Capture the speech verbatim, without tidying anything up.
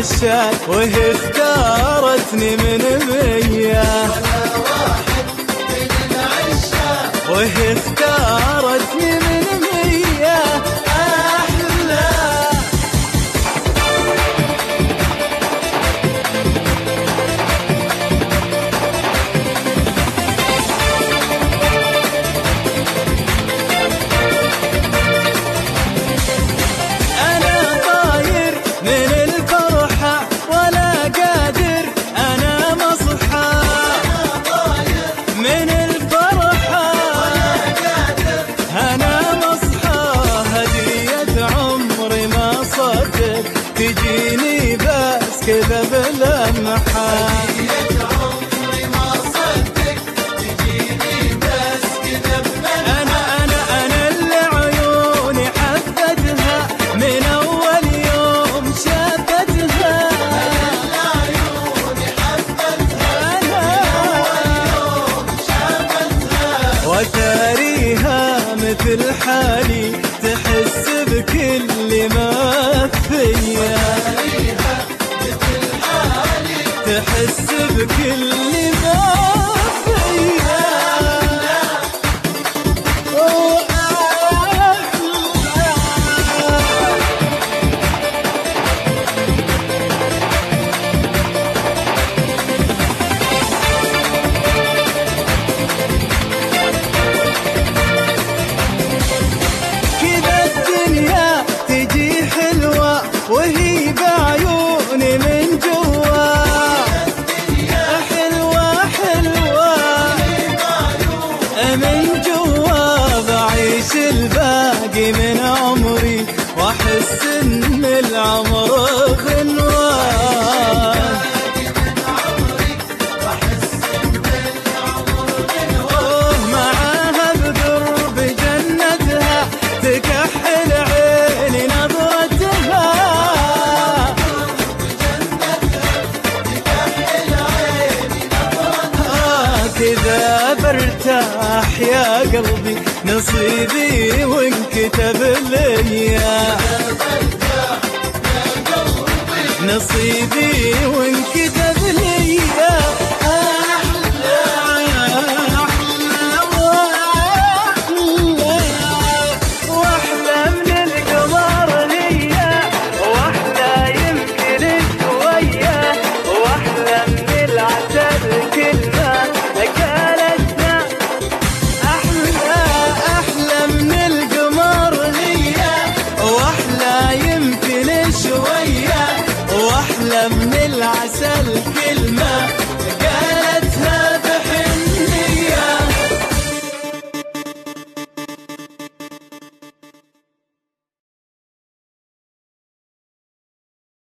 العشاق وهي اختارتني من مية، وهي اختارتني من مية أحلى. أنا طاير من الفرحة ولا قادر أنا مصحى، من الفرحة أنا مصحى. هدية عمري ما صدق تجيني بس كذا بلمحة، هدية عمري ما صدق تجيني بس كذا بلمحة. أنا أنا أنا اللي عيوني حبتها من أول يوم شافتها، أنا اللي عيوني حبتها من أول يوم شافتها. وتاريها مثل حالي تحس بكل ما فيا، تحس بكل ما فيا. كذا الدنيا تجي حلوة وهي بعيوني من جوا، حلوة حلوة من جوا. بعيش الباقي من عمري واحس ان العمر غنوة، معاها بدرب جنتها تكحل عيني نظرتها، كذا برتاح يا قلبي نصيبي وانكتب ليا، نصيبي وانكتب ليا أحلى أحلى وأحلى، وأحلى من القمر هي، وأحلى يمكن شوية، وأحلى من العسل كلها أكلتنا. أحلى أحلى من القمر هي، وأحلى يمكن شوية، وأحلى من العسل